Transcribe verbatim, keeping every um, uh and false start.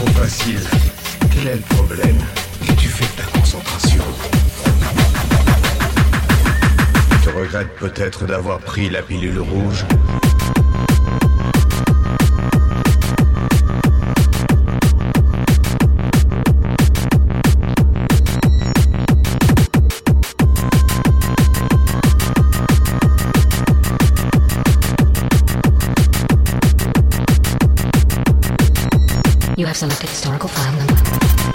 trop facile. Quel est le problème? Tu fais de ta concentration. Tu regrettes peut-être d'avoir pris la pilule rouge. You have selected historical file number.